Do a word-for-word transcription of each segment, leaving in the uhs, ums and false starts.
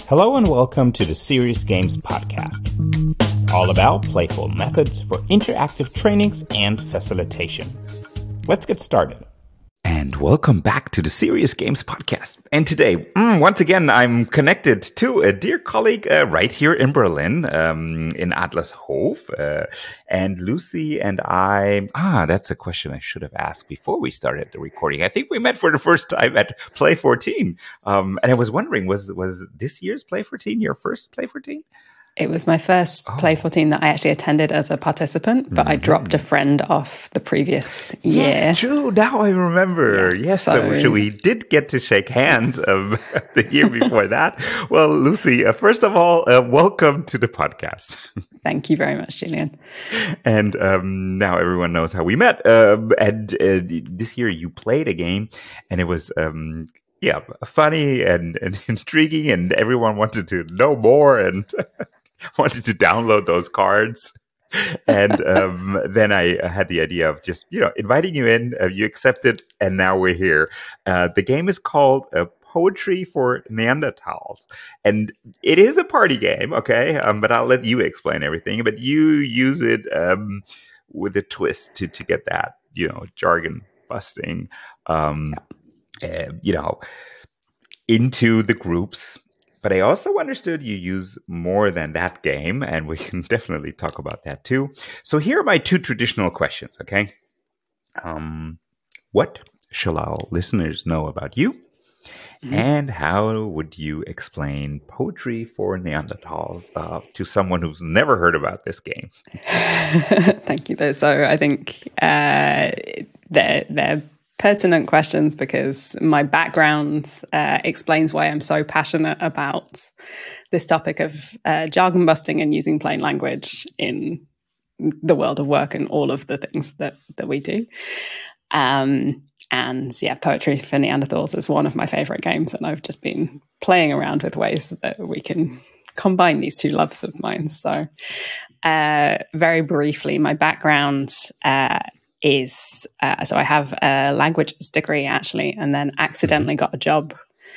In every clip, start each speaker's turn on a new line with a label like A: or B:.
A: Hello and welcome to the Serious Games Podcast, all about playful methods for interactive trainings and facilitation. Let's get started.
B: And welcome back to the Serious Games Podcast. And today, mm, once again, I'm connected to a dear colleague uh, right here in Berlin, um, in Adlershof. Uh, and Lucy and I, ah, that's a question I should have asked before we started the recording. I think we met for the first time at Play fourteen. Um, and I was wondering, was was this year's Play fourteen your first Play fourteen?
C: It was my first oh. Play fourteen that I actually attended as a participant, but mm-hmm. I dropped a friend off the previous year.
B: Yes, true. Now I remember. Yeah, yes, so, so we did get to shake hands um, the year before that. Well, Lucy, uh, first of all, uh, welcome to the podcast.
C: Thank you very much, Julian.
B: And um, now everyone knows how we met. Um, and uh, this year you played a game, and it was... Um, Yeah, funny and, and intriguing, and everyone wanted to know more and wanted to download those cards. And um, then I had the idea of just, you know, inviting you in. Uh, you accepted, and now we're here. Uh, the game is called uh, Poetry for Neanderthals. And it is a party game, okay? Um, but I'll let you explain everything. But you use it um, with a twist to, to get that, you know, jargon busting. Um, yeah. Uh, you know, into the groups. But I also understood you use more than that game, and we can definitely talk about that too. So here are my two traditional questions, okay? Um, what shall our listeners know about you? Mm-hmm. And how would you explain Poetry for Neanderthals uh, to someone who's never heard about this game?
C: Thank you, though. So I think uh, they're, they're pertinent questions because my background uh, explains why I'm so passionate about this topic of uh, jargon busting and using plain language in the world of work and all of the things that, that we do. Um, and yeah, Poetry for Neanderthals is one of my favorite games, and I've just been playing around with ways that we can combine these two loves of mine. So uh, very briefly, my background uh, is, uh, so I have a languages degree actually, and then accidentally got a job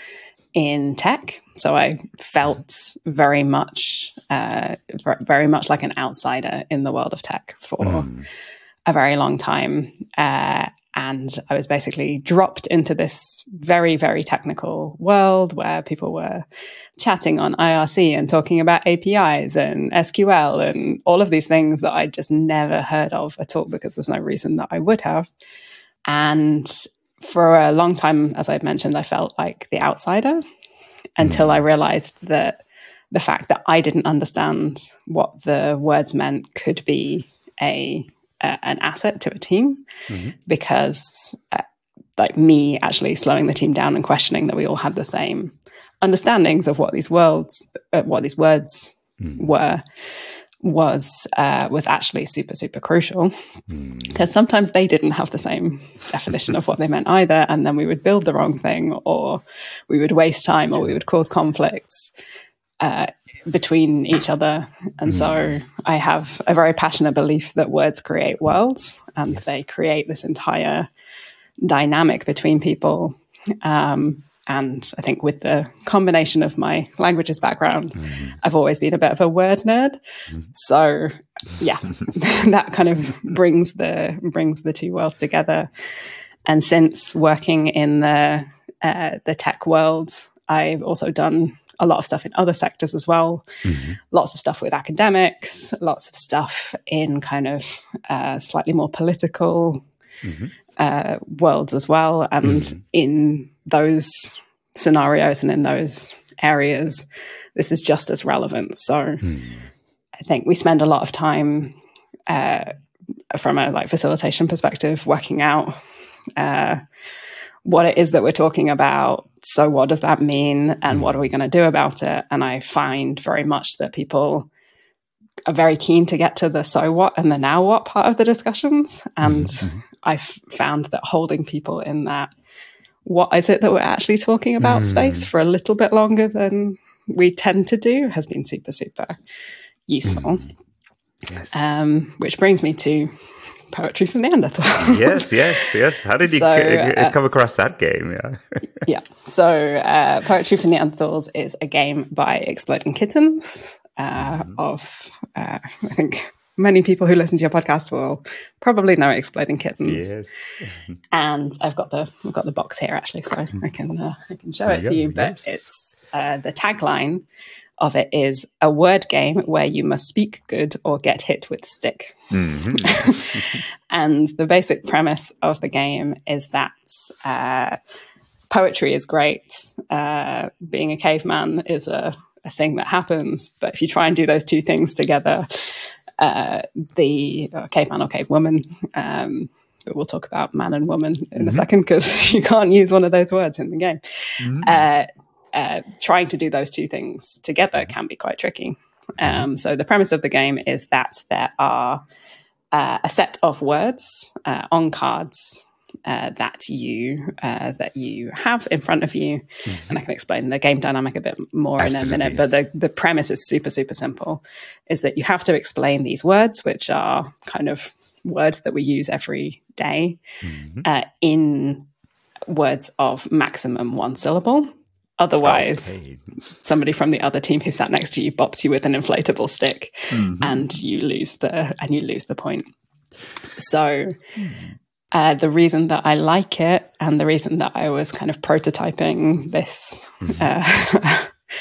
C: in tech. So I felt very much, uh, very much like an outsider in the world of tech for mm. a very long time. Uh, and I was basically dropped into this very, very technical world where people were chatting on I R C and talking about A P Is and S Q L and all of these things that I just never heard of at all because there's no reason that I would have. And for a long time, as I've mentioned, I felt like the outsider until I realized that the fact that I didn't understand what the words meant could be a Uh, an asset to a team mm-hmm. because uh, like me actually slowing the team down and questioning that we all had the same understandings of what these worlds, uh, what these words mm. were, was uh, was actually super, super crucial because mm. sometimes they didn't have the same definition of what they meant either. And then we would build the wrong thing, or we would waste time, or we would cause conflicts Uh, between each other. And mm. so I have a very passionate belief that words create worlds, and yes. they create this entire dynamic between people. Um, and I think with the combination of my languages background, mm. I've always been a bit of a word nerd. Mm. So yeah, that kind of brings the, brings the two worlds together. And since working in the, uh, the tech world, I've also done a lot of stuff in other sectors as well. Mm-hmm. Lots of stuff with academics, lots of stuff in kind of uh, slightly more political mm-hmm. uh, worlds as well. And mm-hmm. in those scenarios and in those areas, this is just as relevant. So mm-hmm. I think we spend a lot of time uh, from a like facilitation perspective working out uh, what it is that we're talking about. So what does that mean? And mm. what are we going to do about it? And I find very much that people are very keen to get to the so what and the now what part of the discussions. And mm-hmm. I've found that holding people in that, what is it that we're actually talking about mm. space for a little bit longer than we tend to do has been super, super useful. Mm. Yes. Um, which brings me to Poetry for Neanderthals.
B: Yes, yes, yes. How did you
C: So,
B: c-
C: uh,
B: come across that game? Yeah.
C: Yeah. So, uh, Poetry for Neanderthals is a game by Exploding Kittens. Uh, mm-hmm. Of uh, I think many people who listen to your podcast will probably know Exploding Kittens.
B: Yes.
C: And I've got the I've got the box here actually, so I can uh, I can show it
B: yeah,
C: to you. But
B: yes.
C: it's uh, the tagline of it is a word game where you must speak good or get hit with stick. Mm-hmm. And the basic premise of the game is that uh, poetry is great. Uh, being a caveman is a, a thing that happens. But if you try and do those two things together, uh, the uh, caveman or cavewoman, um, but we'll talk about man and woman in mm-hmm. a second because you can't use one of those words in the game. Mm-hmm. Uh, Uh, trying to do those two things together can be quite tricky. Um, so the premise of the game is that there are uh, a set of words uh, on cards uh, that you uh, that you have in front of you, mm-hmm. and I can explain the game dynamic a bit more Absolutely, in a minute. Yes. But the the premise is super super simple: is that you have to explain these words, which are kind of words that we use every day, mm-hmm. uh, in words of maximum one syllable. Otherwise, okay. somebody from the other team who sat next to you bops you with an inflatable stick, mm-hmm. and you lose the and you lose the point. So, uh, the reason that I like it, and the reason that I was kind of prototyping this mm-hmm. uh,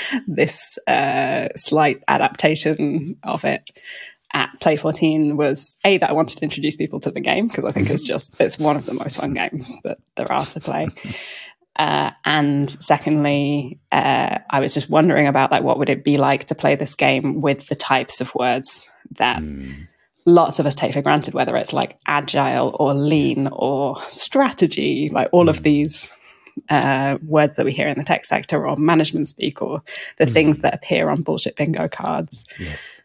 C: this uh, slight adaptation of it at Play fourteen was A, that I wanted to introduce people to the game because I think it's just it's one of the most fun games that there are to play. Uh, and secondly, uh, I was just wondering about like what would it be like to play this game with the types of words that mm. lots of us take for granted, whether it's like agile or lean yes. or strategy, like all mm. of these uh, words that we hear in the tech sector or management speak or the mm. things that appear on bullshit bingo cards.
B: Yes.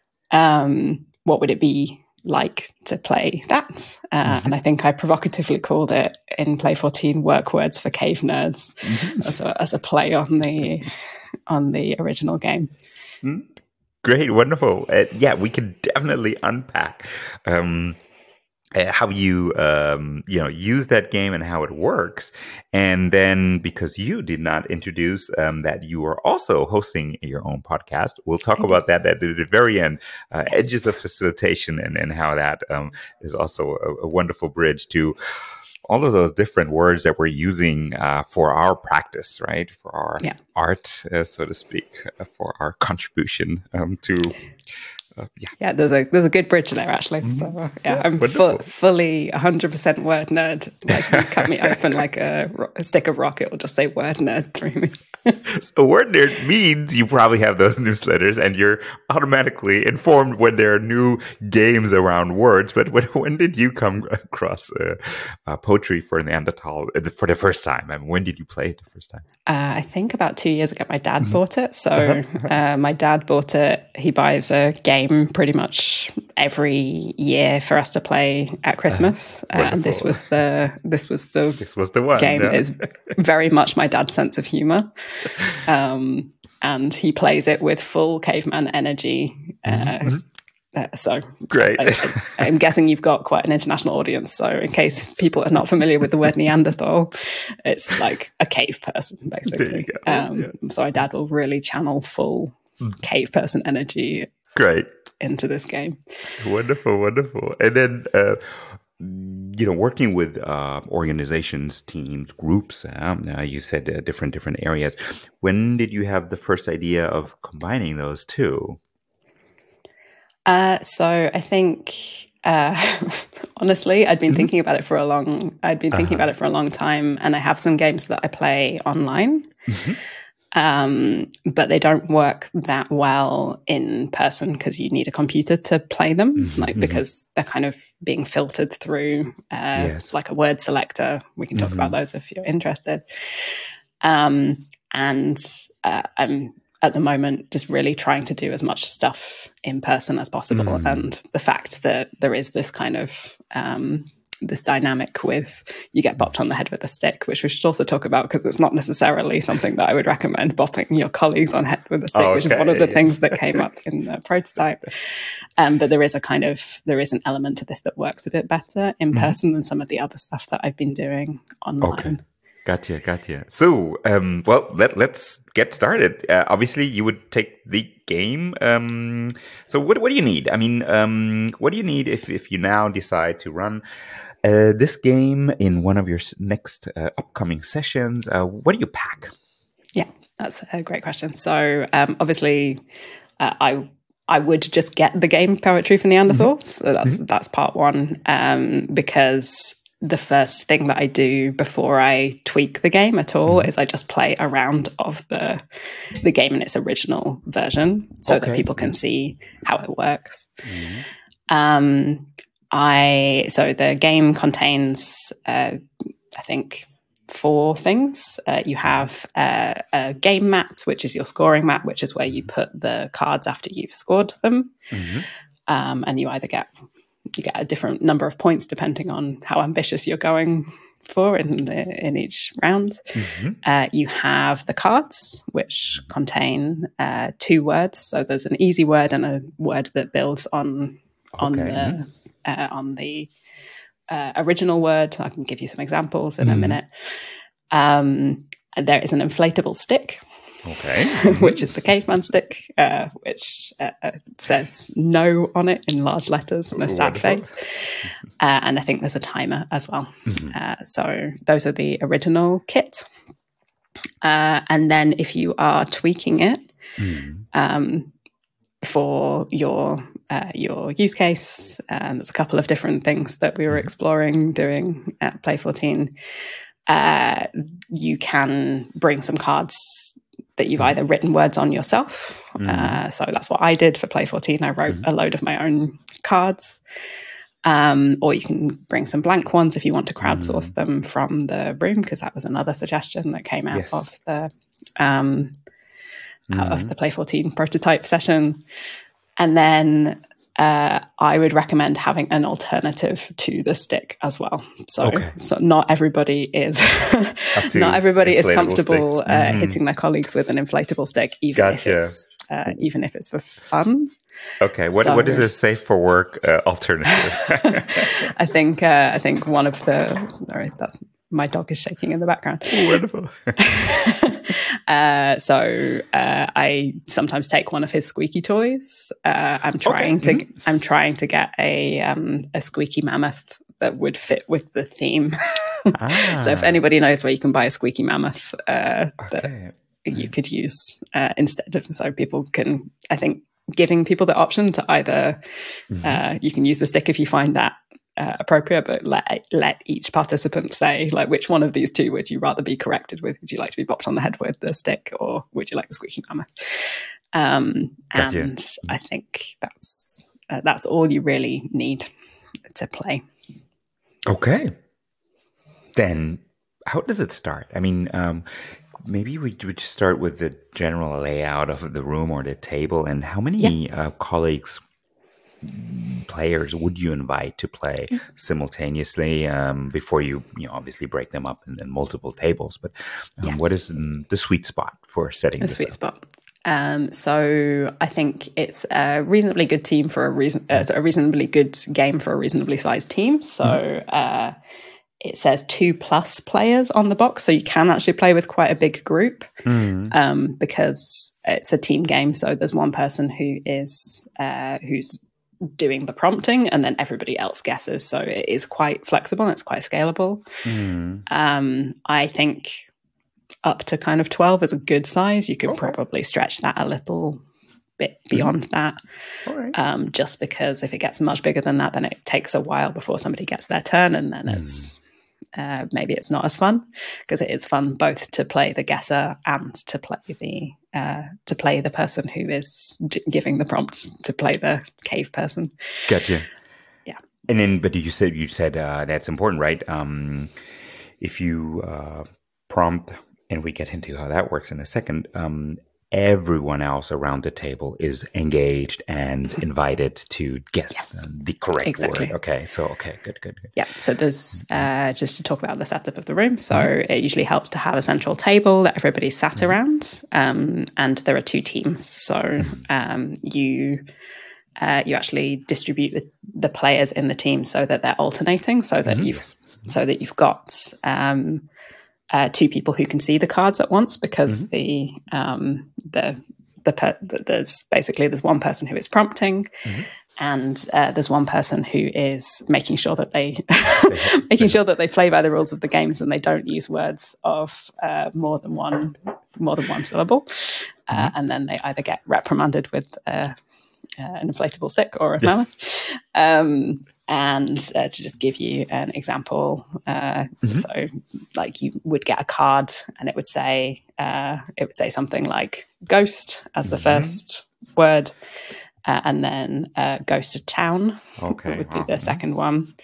C: Um, what would it be like to play that? Uh, mm-hmm. And I think I provocatively called it in Play fourteen work words for cave nerds mm-hmm. as, a, as a play on the on the original game.
B: Mm. Great, wonderful. Uh, yeah, we can definitely unpack um, uh, how you um, you know use that game and how it works. And then because you did not introduce um, that you are also hosting your own podcast, we'll talk about that at the very end, uh, edges of facilitation and, and how that um, is also a, a wonderful bridge to all of those different words that we're using uh, for our practice, right? For our yeah. art, uh, so to speak, uh, for our contribution um, to... Uh, yeah.
C: yeah, there's a there's a good bridge there actually. Mm-hmm. So uh, yeah, I'm fu- fully one hundred percent word nerd. Like you cut me open like a, ro- a stick of rock, it will just say word nerd through me.
B: So word nerd means you probably have those newsletters and you're automatically informed when there are new games around words. But when, when did you come across uh, uh, Poetry for Neanderthal for the first time? I mean, when did you play it the first time?
C: Uh, I think about two years ago, my dad mm-hmm. bought it. So uh, my dad bought it. He buys a game pretty much every year for us to play at Christmas. Uh, and this was the this was the
B: this was the one
C: game.
B: Yeah.
C: Is very much my dad's sense of humor. Um, and he plays it with full caveman energy. Uh, mm-hmm. uh, so
B: great.
C: I, I, I'm guessing you've got quite an international audience. So in case people are not familiar with the word Neanderthal, it's like a cave person, basically. Um, yeah. So my dad will really channel full cave person energy.
B: Great.
C: Into this game.
B: Wonderful, wonderful. And then, uh, you know, working with uh, organizations, teams, groups, uh, uh, you said uh, different, different areas. When did you have the first idea of combining those two?
C: Uh, so I think, uh, honestly, I'd been mm-hmm. thinking about it for a long, I'd been thinking uh-huh. about it for a long time, and I have some games that I play online. Mm-hmm. Um, but they don't work that well in person because you need a computer to play them, mm-hmm, like because mm-hmm. they're kind of being filtered through uh, yes. like a word selector. We can talk mm-hmm. about those if you're interested. Um, and uh, I'm at the moment just really trying to do as much stuff in person as possible. Mm. And the fact that there is this kind of um, this dynamic with you get bopped on the head with a stick, which we should also talk about because it's not necessarily something that I would recommend bopping your colleagues on head with a stick, okay. which is one of the things that came up in the prototype. Um, but there is a kind of there is an element to this that works a bit better in person mm-hmm. than some of the other stuff that I've been doing online.
B: Okay. Gotcha, gotcha. So, um, well, let, let's get started. Uh, obviously, you would take the game. Um, so what, what do you need? I mean, um, what do you need if, if you now decide to run uh, this game in one of your next uh, upcoming sessions? Uh, what do you pack?
C: Yeah, that's a great question. So, um, obviously, uh, I I would just get the game Poetry for Neanderthals. Mm-hmm. So that's mm-hmm. that's part one, um, because the first thing that I do before I tweak the game at all mm-hmm. is I just play a round of the the game in its original version so okay. that people can see how it works. Mm-hmm. Um, I so the game contains, uh, I think, four things. Uh, you have uh, a game mat, which is your scoring mat, which is where you put the cards after you've scored them, mm-hmm. um, and you either get you get a different number of points depending on how ambitious you're going for in the, in each round. Mm-hmm. Uh, you have the cards, which contain uh, two words. So there's an easy word and a word that builds on on okay. the uh, on the uh, original word. I can give you some examples in mm-hmm. a minute. Um, there is an inflatable stick.
B: Okay.
C: which is the caveman stick, uh, which uh, says no on it in large letters and a sad Wonderful. face. Uh, and I think there's a timer as well. Mm-hmm. Uh, so those are the original kit. Uh, and then if you are tweaking it mm-hmm. um, for your uh, your use case, and there's a couple of different things that we were exploring doing at Play fourteen, uh, you can bring some cards that you've either written words on yourself. Mm. Uh, so that's what I did for Play fourteen. I wrote mm. a load of my own cards. Um, or you can bring some blank ones if you want to crowdsource mm. them from the room, because that was another suggestion that came out yes. of the um, mm. out of the Play fourteen prototype session. And then uh, I would recommend having an alternative to the stick as well. So, okay. so not everybody is not everybody is comfortable uh, mm. hitting their colleagues with an inflatable stick, even gotcha. if it's uh, even if it's for fun.
B: Okay, what so, what is a safe for work uh, alternative?
C: I think uh, I think one of the sorry, that's my dog is shaking in the background.
B: Wonderful.
C: uh, so uh, I sometimes take one of his squeaky toys. Uh, I'm trying okay. to mm-hmm. I'm trying to get a um, a squeaky mammoth that would fit with the theme. ah. So if anybody knows where you can buy a squeaky mammoth, uh, okay. that you could use uh, instead of, so people can, I think, giving people the option to either mm-hmm. uh, you can use the stick if you find that uh, appropriate, but let let each participant say, like, which one of these two would you rather be corrected with? Would you like to be bopped on the head with the stick, or would you like the squeaky mammoth? Um, and you. I think that's uh, that's all you really need to play.
B: Okay. Then how does it start? I mean, um, maybe we would just start with the general layout of the room or the table, and how many yeah. uh, colleagues, players would you invite to play mm-hmm. simultaneously um, before you, you know, obviously break them up in, in multiple tables? But um, yeah. what is the, the sweet spot for setting
C: the
B: this
C: sweet
B: up?
C: spot? Um, so I think it's a reasonably good team for a reason, uh, so a reasonably good game for a reasonably sized team. So. Mm-hmm. Uh, It says two plus players on the box, so you can actually play with quite a big group mm. um, because it's a team game. So there's one person who is uh, who's doing the prompting, and then everybody else guesses. So it is quite flexible and it's quite scalable. Mm. Um, I think up to kind of twelve is a good size. You could okay. probably stretch that a little bit beyond mm. that, All right. um, just because if it gets much bigger than that, then it takes a while before somebody gets their turn, and then mm. it's Uh, maybe it's not as fun, because it is fun both to play the guesser and to play the uh, to play the person who is d- giving the prompts to play the cave person.
B: Gotcha.
C: Yeah.
B: And then, but you said you said uh, that's important, right? Um, if you uh, prompt, and we get into how that works in a second. Um, everyone else around the table is engaged and invited to guess
C: Yes.
B: the correct
C: Exactly.
B: word. Okay, so okay, good, good, good.
C: Yeah, so there's, uh, just to talk about the setup of the room, so mm-hmm. it usually helps to have a central table that everybody's sat mm-hmm. around, um, and there are two teams. So mm-hmm. um, you uh, you actually distribute the, the players in the team so that they're alternating, so that mm-hmm. you've yes. so that you've got um, uh, two people who can see the cards at once, because mm-hmm. the um, the the, per- the there's basically there's one person who is prompting. Mm-hmm. And uh, there's one person who is making sure that they making sure that they play by the rules of the games and they don't use words of uh, more than one more than one syllable. Uh, mm-hmm. And then they either get reprimanded with uh, uh, an inflatable stick or a yes. mallet. Um, and uh, to just give you an example, uh, mm-hmm. so like you would get a card and it would say uh, it would say something like "ghost" as the mm-hmm. first word. Uh, and then uh, Ghost of Town okay, would be wow. the second one.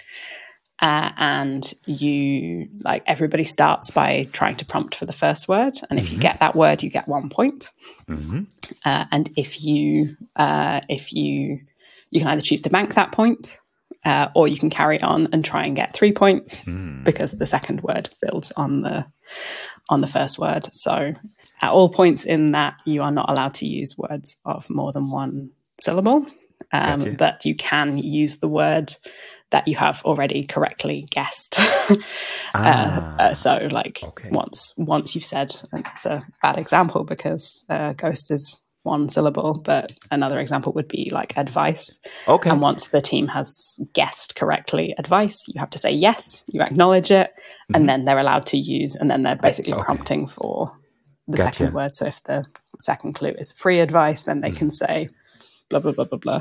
C: Uh, and you, like, everybody starts by trying to prompt for the first word. And if mm-hmm. you get that word, you get one point. Mm-hmm. Uh, and if you, uh, if you, you can either choose to bank that point, uh, or you can carry on and try and get three points mm. because the second word builds on the on the first word. So at all points in that, you are not allowed to use words of more than one syllable, um, gotcha. But you can use the word that you have already correctly guessed. ah, uh, uh, so like okay. once once you've said, and it's a bad example because uh, ghost is one syllable, but another example would be like advice. Okay. And once the team has guessed correctly advice, you have to say yes, you acknowledge it, mm-hmm. and then they're allowed to use, and then they're basically okay. prompting for the gotcha. Second word. So if the second clue is free advice, then they mm-hmm. can say blah, blah, blah, blah, blah.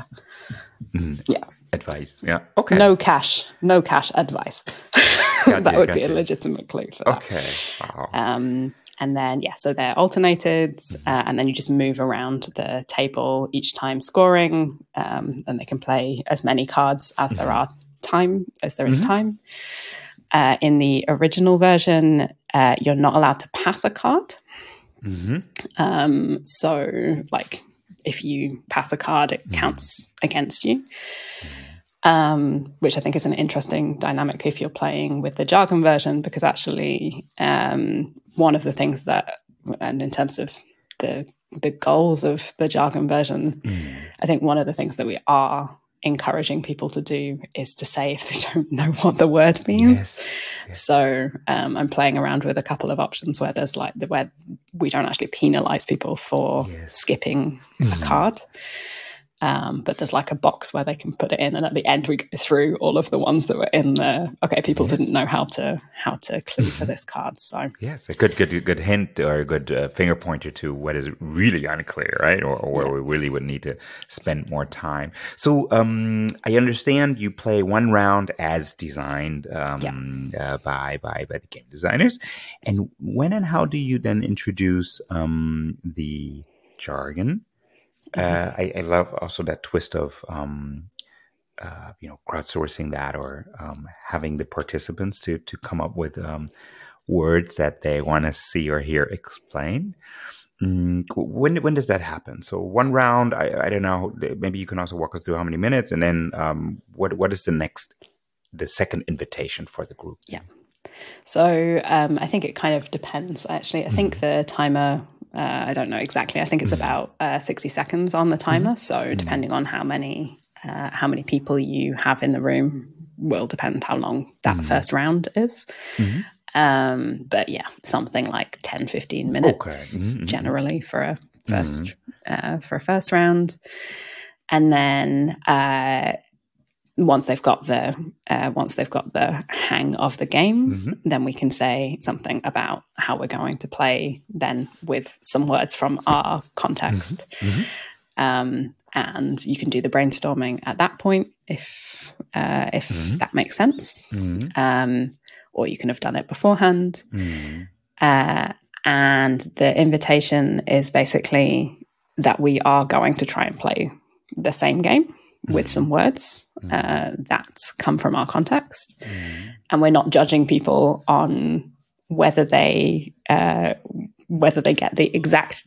C: Mm. Yeah.
B: Advice. Yeah. Okay.
C: No cash. No cash advice. Gotcha, that would gotcha. Be a legitimate clue for that.
B: Okay. Wow.
C: Um, and then, yeah, so they're alternated, mm-hmm. uh, and then you just move around the table each time scoring, um, and they can play as many cards as mm-hmm. there are time, as there is mm-hmm. time. Uh, in the original version, uh, you're not allowed to pass a card. Mm-hmm. Um, so, like, if you pass a card, it counts mm. against you, um, which I think is an interesting dynamic if you're playing with the jargon version, because actually um, one of the things that, and in terms of the the goals of the jargon version, mm. I think one of the things that we are encouraging people to do is to say if they don't know what the word means. Yes. Yes. So um, I'm playing around with a couple of options where there's like the where we don't actually penalize people for yes. skipping mm. a card. Um, but there's like a box where they can put it in, and at the end we go through all of the ones that were in there. Okay, people yes. didn't know how to how to clue for this card. So
B: yes, a good good good hint or a good uh, finger pointer to what is really unclear, right? Or, or where yeah. we really would need to spend more time. So um, I understand you play one round as designed um, yeah. uh, by by by the game designers, and when and how do you then introduce um, the jargon? Uh, I, I love also that twist of, um, uh, you know, crowdsourcing that, or um, having the participants to to come up with um, words that they want to see or hear explained. Mm, when when does that happen? So one round, I, I don't know. Maybe you can also walk us through how many minutes, and then um, what what is the next, the second invitation for the group?
C: Yeah. So um, I think it kind of depends. Actually, I mm-hmm. think the timer. Uh, I don't know exactly. I think it's mm-hmm. about uh, sixty seconds on the timer. Mm-hmm. So depending on how many uh, how many people you have in the room will depend how long that mm-hmm. first round is. Mm-hmm. Um, but yeah, something like ten, fifteen minutes okay. mm-hmm. generally for a first mm-hmm. uh, for a first round, and then uh, once they've got the uh, once they've got the hang of the game, mm-hmm. then we can say something about how we're going to play. Then with some words from our context, mm-hmm. um, and you can do the brainstorming at that point if uh, if mm-hmm. that makes sense, mm-hmm. um, or you can have done it beforehand. Mm-hmm. Uh, and the invitation is basically that we are going to try and play the same game with some words uh, that come from our context. Mm. And we're not judging people on whether they uh, whether they get the exact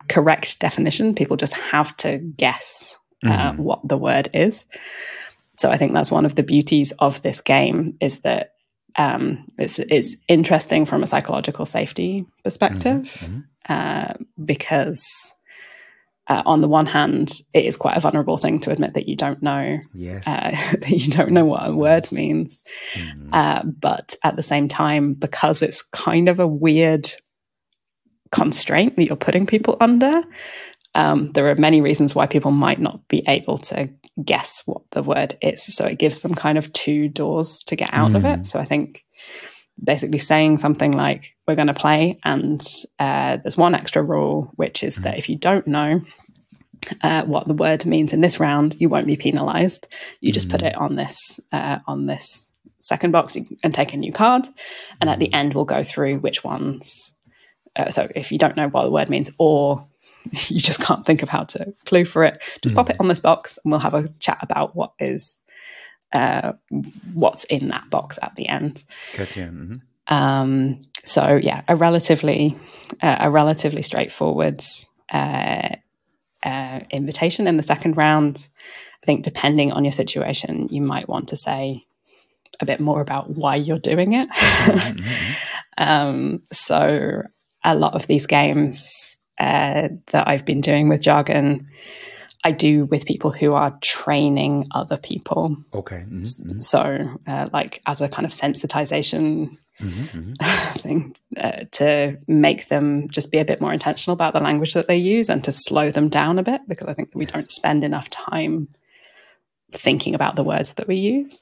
C: correct definition. People just have to guess uh, mm-hmm. what the word is. So I think that's one of the beauties of this game, is that um, it's, it's interesting from a psychological safety perspective, mm-hmm. uh, because uh, on the one hand, it is quite a vulnerable thing to admit that you don't know,
B: yes.
C: uh, that you don't know what a word means.
B: Mm-hmm.
C: Uh, but at the same time, because it's kind of a weird constraint that you're putting people under, um, there are many reasons why people might not be able to guess what the word is. So it gives them kind of two doors to get out mm. of it. So I think basically saying something like, we're going to play, and uh, there's one extra rule, which is mm. that if you don't know uh, what the word means in this round, you won't be penalized. You just mm. put it on this uh, on this second box and take a new card. And mm. at the end, we'll go through which ones. Uh, so if you don't know what the word means, or you just can't think of how to clue for it, just mm. pop it on this box and we'll have a chat about what is uh, what's in that box at the end.
B: Gotcha. Mm-hmm.
C: Um, so yeah, a relatively uh, a relatively straightforward uh, uh, invitation in the second round. I think depending on your situation, you might want to say a bit more about why you're doing it. Mm-hmm. um, so a lot of these games Uh, that I've been doing with jargon, I do with people who are training other people.
B: Okay. Mm-hmm.
C: So, uh, like as a kind of sensitization mm-hmm. thing, uh, to make them just be a bit more intentional about the language that they use and to slow them down a bit, because I think that we yes. don't spend enough time thinking about the words that we use.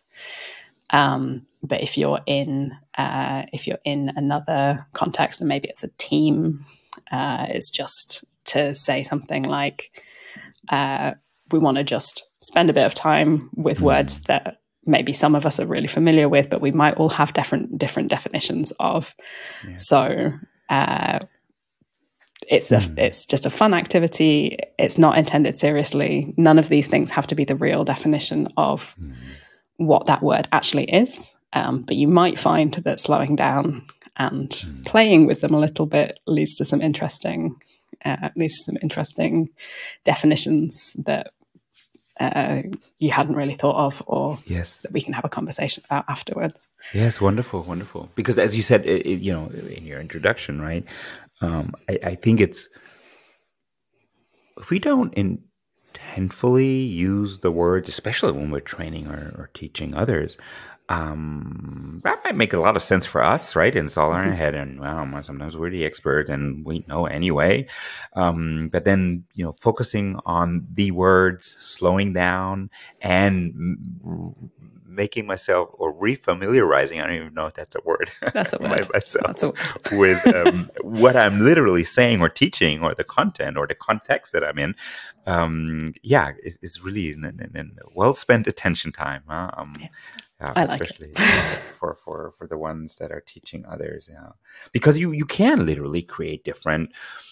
C: Um, but if you're in, uh, if you're in another context, and maybe it's a team. Uh, it's just to say something like, uh, we want to just spend a bit of time with mm. words that maybe some of us are really familiar with, but we might all have different different definitions of. Yeah. So uh, it's a, mm. it's just a fun activity. It's not intended seriously. None of these things have to be the real definition of mm. what that word actually is. Um, but you might find that slowing down and mm. playing with them a little bit leads to some interesting, uh, leads to some interesting definitions that uh, you hadn't really thought of, or
B: yes.
C: that we can have a conversation about afterwards.
B: Yes, wonderful, wonderful. Because as you said, it, it, you know, in your introduction, right? Um, I, I think it's, if we don't intentfully use the words, especially when we're training or, or teaching others, Um, that might make a lot of sense for us, right? And it's all in our head, and well, sometimes we're the expert and we know anyway. Um, but then, you know, focusing on the words, slowing down, and m- making myself, or refamiliarizing, I don't even know if that's a word.
C: That's a word.
B: myself
C: that's a word.
B: with um, what I'm literally saying or teaching, or the content or the context that I'm in. Um, yeah, is, is really an, an, an well spent attention time. Huh? Um, yeah. Yeah,
C: I like
B: especially it. for, for, for the ones that are teaching others. Yeah, because you, you can literally create different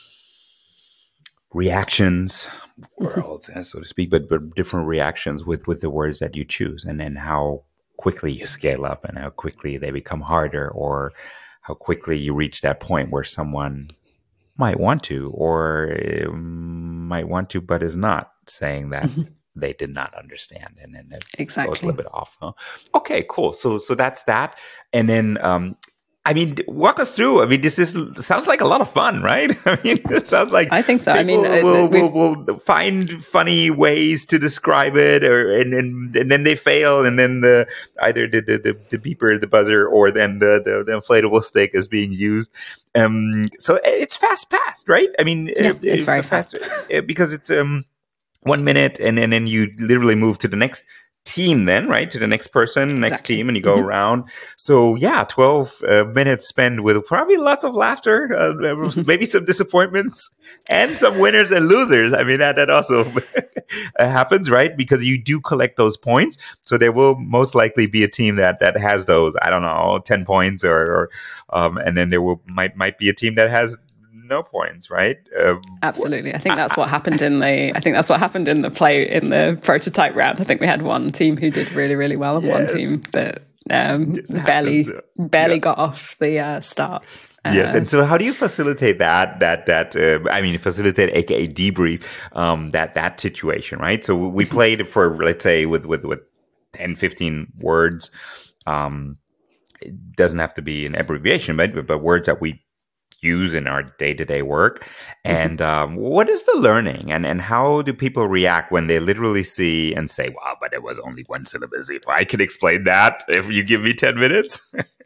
B: reactions, worlds, so to speak, but, but different reactions with, with the words that you choose, and then how quickly you scale up and how quickly they become harder, or how quickly you reach that point where someone might want to, or um, might want to, but is not saying that. Mm-hmm. They did not understand, and then it
C: exactly.
B: goes a little bit off. Huh? Okay, cool. So, so that's that. And then, um, I mean, walk us through. I mean, this is sounds like a lot of fun, right? I mean, it sounds like
C: I think so. I mean,
B: we'll, we'll, we'll find funny ways to describe it, or and and, and then they fail, and then the either the the, the, the beeper, the buzzer, or then the, the the inflatable stick is being used. Um, so it's fast paced, right? I mean,
C: yeah, it, it's very fast,
B: fast because it's um. one minute, and, and then you literally move to the next team then, right? To the next person, next
C: exactly.
B: team, and you go mm-hmm. around. So yeah, twelve uh, minutes spent with probably lots of laughter, uh, maybe some disappointments, and some winners and losers. I mean, that, that also happens, right? Because you do collect those points. So there will most likely be a team that, that has those, I don't know, ten points, or, or um, and then there will might might be a team that has no points, right? Um,
C: Absolutely. I think that's what happened in the. I think that's what happened in the play in the prototype round. I think we had one team who did really, really well, and yes. one team that um, barely, barely yeah. got off the uh, start.
B: Yes, and so how do you facilitate that? That that uh, I mean, facilitate, aka debrief, um, that that situation, right? So we played it for, let's say, with with with ten, fifteen words. Um, it doesn't have to be an abbreviation, but but words that we use in our day-to-day work. And um, what is the learning, and and how do people react when they literally see and say, wow, but it was only one syllable? I can explain that if you give me ten minutes.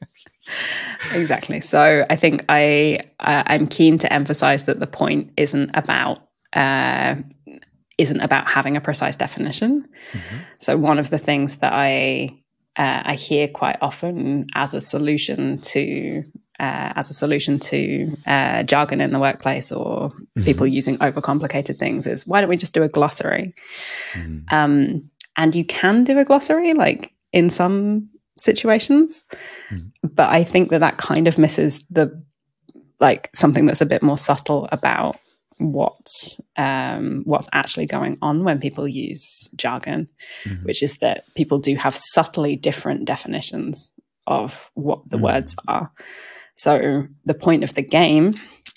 C: Exactly. So I think I uh, I'm keen to emphasize that the point isn't about uh, isn't about having a precise definition. Mm-hmm. So one of the things that I uh, I hear quite often as a solution to Uh, as a solution to uh, jargon in the workplace, or mm-hmm. people using overcomplicated things, is why don't we just do a glossary? Mm-hmm. Um, and you can do a glossary, like in some situations, mm-hmm. but I think that that kind of misses the, like, something that's a bit more subtle about what um, what's actually going on when people use jargon, mm-hmm. which is that people do have subtly different definitions of what the mm-hmm. words are. So the point of the game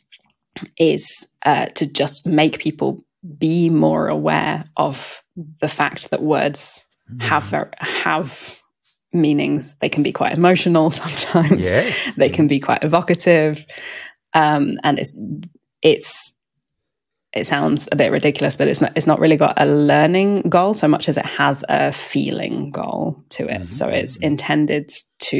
C: is uh, to just make people be more aware of the fact that words mm. have have meanings. They can be quite emotional sometimes. Yes. They can be quite evocative, um, and it's it's it sounds a bit ridiculous, but it's not it's not really got a learning goal so much as it has a feeling goal to it. Mm-hmm. So it's intended to.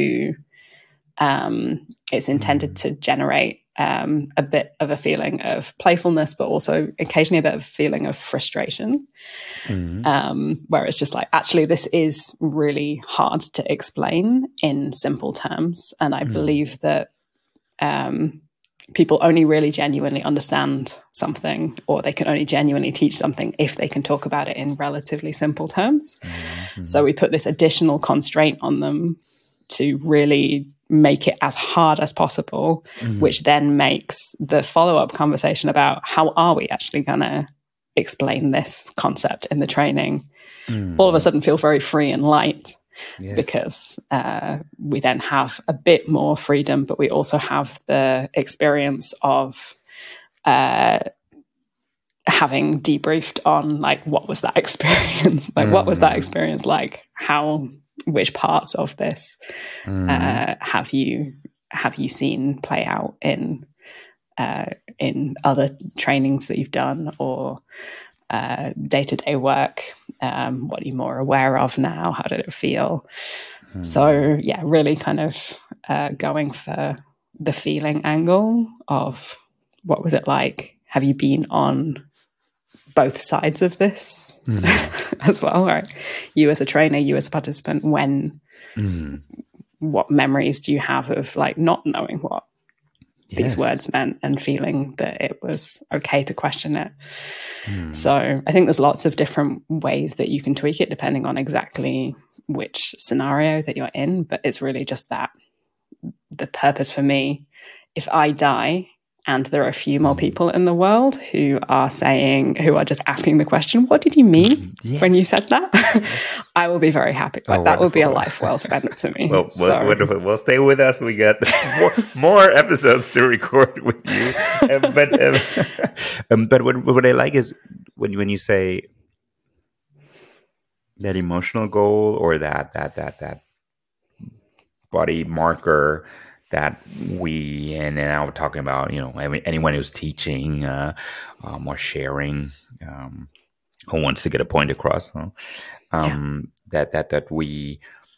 C: Um, it's intended to generate um, a bit of a feeling of playfulness, but also occasionally a bit of a feeling of frustration, mm-hmm. um, where it's just like, actually, this is really hard to explain in simple terms. And I mm-hmm. believe that um, people only really genuinely understand something, or they can only genuinely teach something if they can talk about it in relatively simple terms. Mm-hmm. So we put this additional constraint on them to really make it as hard as possible, mm-hmm. which then makes the follow-up conversation about how are we actually going to explain this concept in the training mm. all of a sudden feel very free and light. Yes. Because uh, we then have a bit more freedom, but we also have the experience of uh, having debriefed on, like, what was that experience? like, mm. what was that experience like? How... which parts of this mm. uh, have you have you seen play out in uh, in other trainings that you've done, or uh, day-to-day work? Um, what are you more aware of now? How did it feel? Mm. So yeah, really kind of uh, going for the feeling angle of what was it like? Have you been on both sides of this mm. as well, right? You as a trainer, you as a participant, when, mm. what memories do you have of, like, not knowing what yes. these words meant and feeling that it was okay to question it? Mm. So I think there's lots of different ways that you can tweak it depending on exactly which scenario that you're in, but it's really just that the purpose for me, if I die, and there are a few more people in the world who are saying, who are just asking the question, what did you mean yes. when you said that? I will be very happy. Like, oh, that will be a life well spent to me.
B: Well,
C: so.
B: wonderful. Well, stay with us. We got more, more episodes to record with you. Um, but um, um, but what, what I like is when when you say that emotional goal, or that that that that body marker that we, and now we're talking about, you know, anyone who's teaching uh, um, or sharing, um, who wants to get a point across, huh? um, yeah. that that that we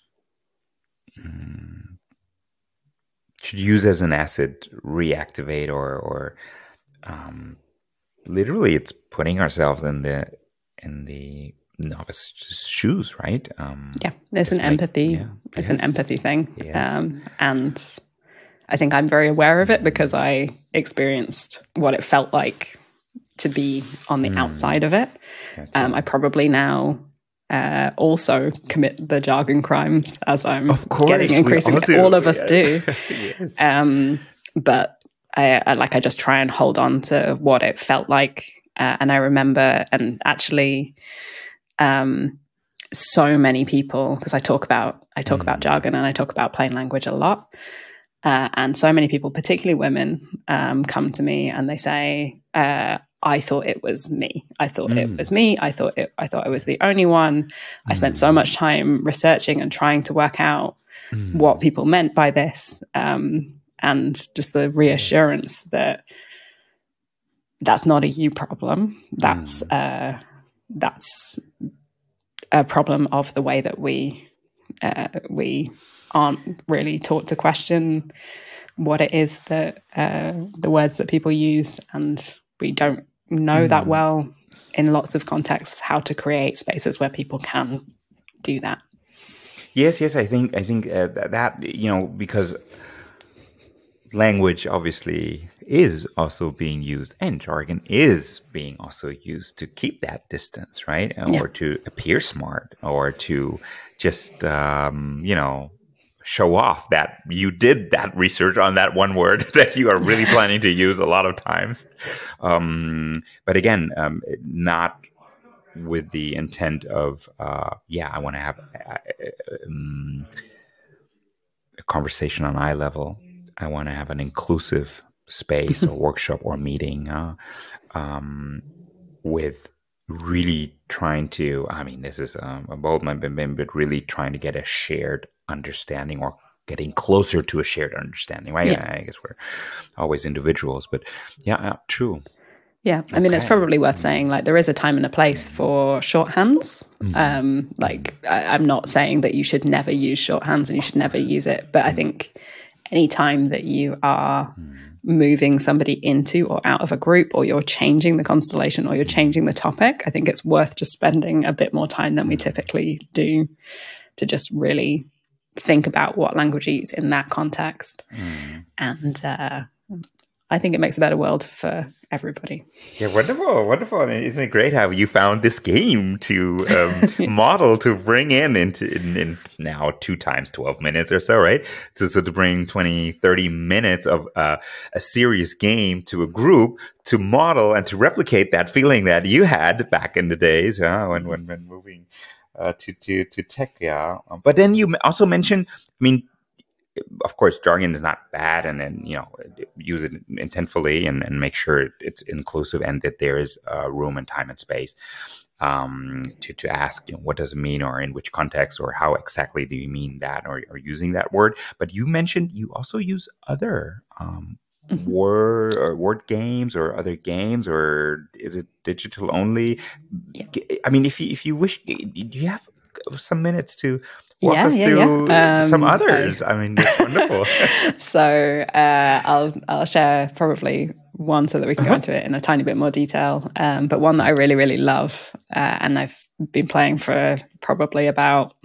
B: um, should use as an asset, reactivate, or or um, literally, it's putting ourselves in the in the novice shoes, right? Um,
C: yeah, there's an make, empathy. Yeah, it's yes. an empathy thing, yes. um, and I think I'm very aware of it because I experienced what it felt like to be on the mm. outside of it. Um, I probably now uh, also commit the jargon crimes as I'm of course, getting increasingly. All, all of us yes. do. yes. um, but I, I like I just try and hold on to what it felt like, uh, and I remember, and actually, um, so many people, because I talk about I talk mm. about jargon and I talk about plain language a lot. Uh, and so many people, particularly women, um, come to me and they say, uh, I thought it was me. I thought mm. it was me. I thought it, I thought I was the only one. Mm. I spent so much time researching and trying to work out mm. what people meant by this. Um, and just the reassurance yes. that that's not a you problem. That's, mm. uh, that's a problem of the way that we, uh, we aren't really taught to question what it is that, uh, the words that people use. And we don't know mm. that well in lots of contexts how to create spaces where people can do that.
B: Yes, yes, I think I think uh, that, that you know, because language obviously is also being used, and jargon is being also used to keep that distance, right? Yeah. Or to appear smart, or to just um, you know, show off that you did that research on that one word that you are really planning to use a lot of times. Um, but again, um, not with the intent of, uh, yeah, I want to have uh, um, a conversation on eye level. I want to have an inclusive space or workshop or meeting uh, um, with really trying to, I mean, this is um, a bold moment, but really trying to get a shared understanding, or getting closer to a shared understanding, right? Yeah. I guess we're always individuals, but yeah, uh, true.
C: Yeah, I mean, okay. It's probably worth saying, like, there is a time and a place for shorthands. Mm-hmm. Um, like, I, I'm not saying that you should never use shorthands and you should never use it, but I think any time that you are moving somebody into or out of a group, or you're changing the constellation, or you're changing the topic, I think it's worth just spending a bit more time than we typically do to just really think about what language is in that context. Mm. And uh, I think it makes a better world for everybody.
B: Yeah, wonderful, wonderful. I mean, isn't it great how you found this game to um, model, to bring in into in, in now two times twelve minutes or so, right? So, so to bring twenty, thirty minutes of uh, a serious game to a group to model and to replicate that feeling that you had back in the days uh, when, when, when moving uh, to, to, to tech, yeah. But then you also mentioned, I mean, of course, jargon is not bad, and then, you know, use it intentfully and, and make sure it's inclusive and that there is uh, room and time and space um, to, to ask, you know, what does it mean, or in which context, or how exactly do you mean that, or, or using that word. But you mentioned you also use other um, mm-hmm. word or word games or other games, or is it digital only? Yeah. I mean, if you, if you wish, do you have some minutes to walk
C: yeah,
B: us
C: yeah,
B: through
C: yeah. Um,
B: some others? I, I mean, that's wonderful.
C: so uh, I'll I'll share probably one so that we can uh-huh. go into it in a tiny bit more detail. Um, but one that I really, really love, uh, and I've been playing for probably about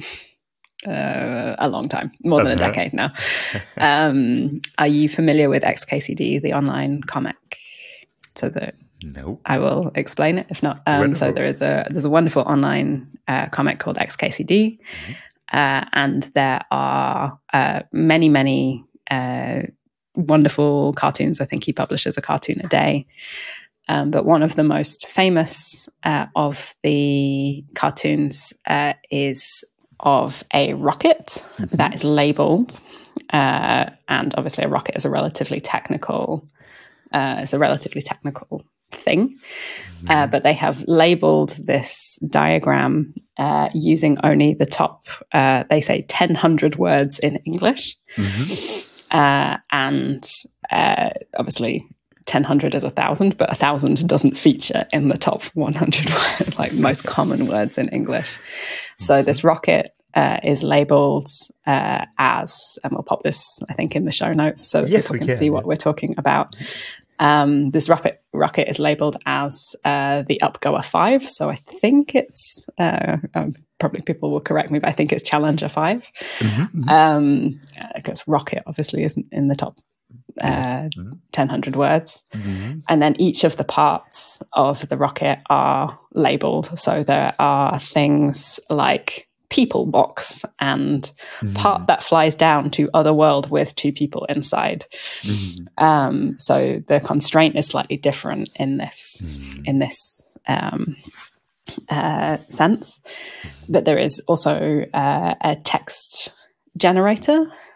C: uh, a long time, more than uh-huh. a decade now. Um, are you familiar with X K C D, the online comic? So that
B: No,
C: I will explain it if not. Um, so there is a there's a wonderful online uh, comic called X K C D, mm-hmm. uh, and there are uh, many many uh, wonderful cartoons. I think he publishes a cartoon a day. Um, but one of the most famous uh, of the cartoons uh, is of a rocket mm-hmm. that is labeled, uh, and obviously a rocket is a relatively technical. Uh, it's a relatively technical thing, uh, but they have labeled this diagram uh, using only the top, uh, they say, ten hundred words in English. Mm-hmm. Uh, and uh, obviously ten hundred is a thousand, but a thousand doesn't feature in the top one hundred, like most common words in English. So this rocket uh, is labeled uh, as, and we'll pop this, I think, in the show notes so that
B: yes,
C: people can,
B: can
C: see
B: yeah.
C: what we're talking about. Um, this rocket rocket is labeled as uh, the Upgoer five. So I think it's, uh, um, probably people will correct me, but I think it's Challenger five. Mm-hmm, mm-hmm. Um, because rocket obviously isn't in the top uh, yes. mm-hmm. ten hundred words. Mm-hmm. And then each of the parts of the rocket are labeled. So there are things like people box and mm-hmm. part that flies down to other world with two people inside. Mm-hmm. Um, so the constraint is slightly different in this mm-hmm. in this um, uh, sense. But there is also uh, a text generator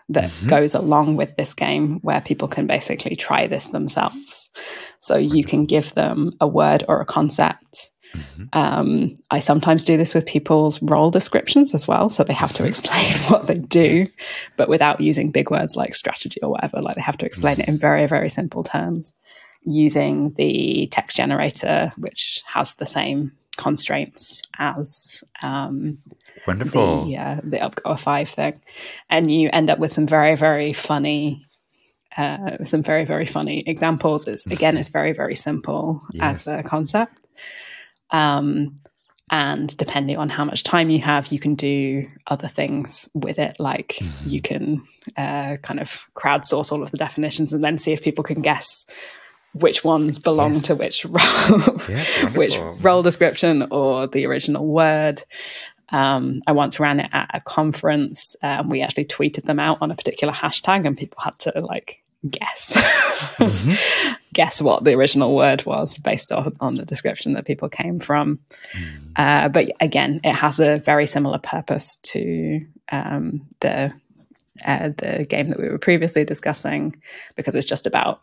C: that
B: Mm-hmm.
C: goes along with this game where people can basically try this themselves. So you can give them a word or a concept.
B: Mm-hmm.
C: Um, I sometimes do this with people's role descriptions as well. So they have to explain what they do, but without using big words like strategy or whatever. Like they have to explain it in very, very simple terms using the text generator, which has the same constraints as um,
B: Wonderful.
C: the, uh, the UpGo five thing. And you end up with some very, very funny Uh, some very, very funny examples. It's, again, it's very, very simple
B: Yes.
C: as a concept. Um, and depending on how much time you have, you can do other things with it. Like
B: Mm-hmm.
C: you can uh, kind of crowdsource all of the definitions and then see if people can guess which ones belong
B: Yes.
C: to which role,
B: Yes,
C: which
B: wonderful.
C: role description or the original word. Um, I once ran it at a conference. Um, we actually tweeted them out on a particular hashtag, and people had to like guess
B: Mm-hmm.
C: guess what the original word was based on, on the description that people came from.
B: Mm-hmm.
C: Uh, but again, it has a very similar purpose to um, the uh, the game that we were previously discussing, because it's just about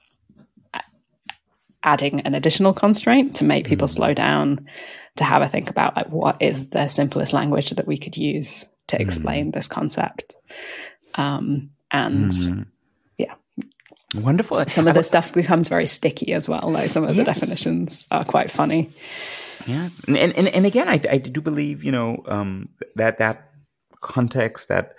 C: adding an additional constraint to make people
B: Mm-hmm.
C: slow down, to have a think about like what is the simplest language that we could use to explain
B: Mm-hmm.
C: this concept. Um, and
B: Mm-hmm.
C: yeah,
B: Wonderful.
C: some of the stuff becomes very sticky as well. Like some of the
B: Yes.
C: definitions are quite funny.
B: Yeah, and and, and again, I, I do believe, you know, um, that that context, that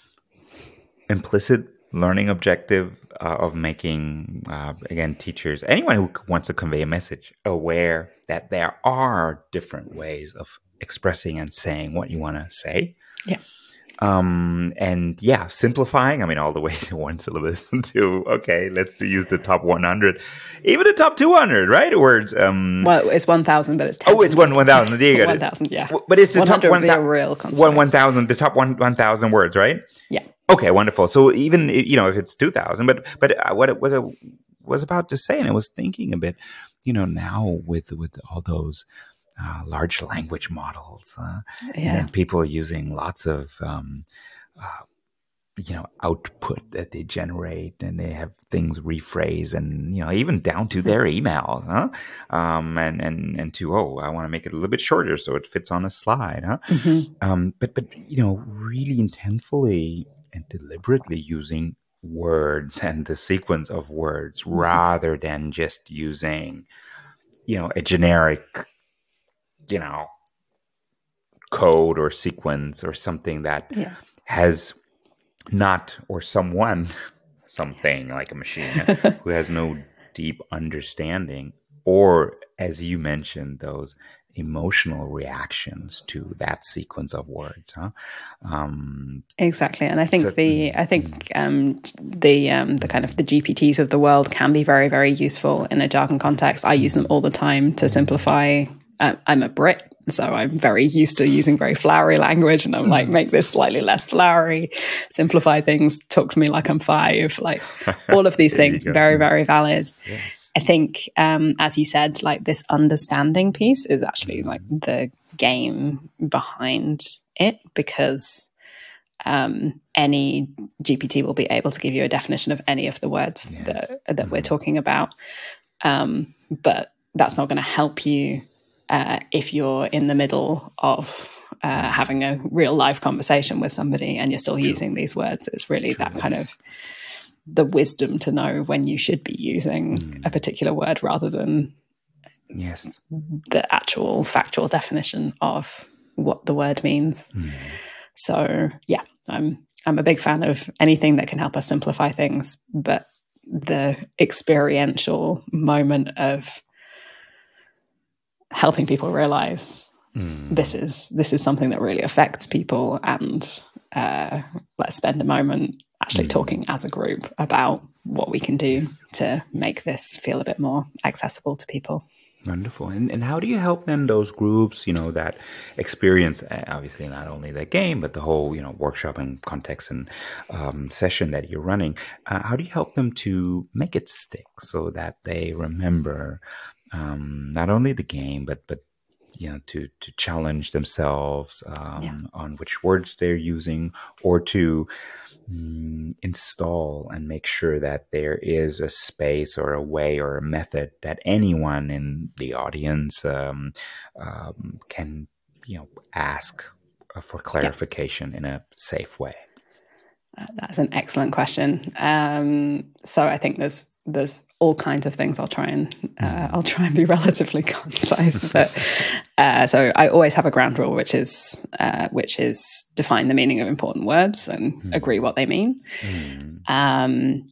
B: implicit learning objective uh, of making, uh, again, teachers, anyone who wants to convey a message, aware that there are different ways of expressing and saying what you want to say.
C: Yeah.
B: Um, and yeah, simplifying, I mean, all the way to one syllabus to, okay, let's use the top one hundred, even the top two hundred, right? Words. Um,
C: Well, it's one thousand, but it's ten.
B: oh, it's one, one thousand. There you go.
C: one thousand, yeah.
B: But it's the top
C: one hundred
B: one,
C: would be a real
B: one,
C: constraint.
B: one thousand, the top one, one thousand words, right?
C: Yeah.
B: Okay, wonderful. So even, you know, if it's two thousand, but, but what it was, I was about to say, and I was thinking a bit, you know, now with, with all those, Uh, large language models, uh,
C: Yeah.
B: and then people using lots of, um, uh, you know, output that they generate, and they have things rephrase, and you know, even down to their emails, huh? Um, and and and to oh, I want to make it a little bit shorter so it fits on a slide, huh?
C: Mm-hmm.
B: Um, but but you know, really intentfully and deliberately using words and the sequence of words
C: Mm-hmm.
B: rather than just using, you know, a generic, you know, code or sequence or something that
C: Yeah.
B: has not, or someone, something like a machine who has no deep understanding, or as you mentioned, those emotional reactions to that sequence of words, huh? Um,
C: Exactly, and I think
B: So-
C: the I think um, the um, the kind of the G P Ts of the world can be very, very useful in a jargon context. I use them all the time to simplify. Uh, I'm a Brit, so I'm very used to using very flowery language, and I'm like, make this slightly less flowery, simplify things, talk to me like I'm five, like all of these
B: There you
C: things,
B: go.
C: very, very valid.
B: yes.
C: I think, um, as you said, like this understanding piece is actually like the game behind it, because um, any G P T will be able to give you a definition of any of the words
B: Yes.
C: that that we're talking about, um, but that's not going to help you uh, if you're in the middle of uh, having a real life conversation with somebody and you're still using these words. It's really that kind of the wisdom to know when you should be using
B: Mm.
C: a particular word rather than
B: Yes.
C: the actual factual definition of what the word means.
B: Mm.
C: So yeah, I'm I'm a big fan of anything that can help us simplify things, but the experiential moment of helping people realize
B: Mm.
C: this is this is something that really affects people, and uh, let's spend a moment actually
B: Mm.
C: talking as a group about what we can do to make this feel a bit more accessible to people.
B: Wonderful. And and how do you help then those groups, you know, that experience, uh, obviously not only the game, but the whole, you know, workshop and context and um, session that you're running, uh, how do you help them to make it stick so that they remember um, not only the game, but, but you know, to to challenge themselves um,
C: Yeah.
B: on which words they're using, or to mm, install and make sure that there is a space or a way or a method that anyone in the audience um, um, can, you know, ask for clarification yeah. in a safe way.
C: Uh, that's an excellent question. Um, so I think there's there's all kinds of things. I'll try and uh, mm. I'll try and be relatively concise. But uh, so I always have a ground rule, which is uh, which is define the meaning of important words and mm. agree what they mean. Mm. Um,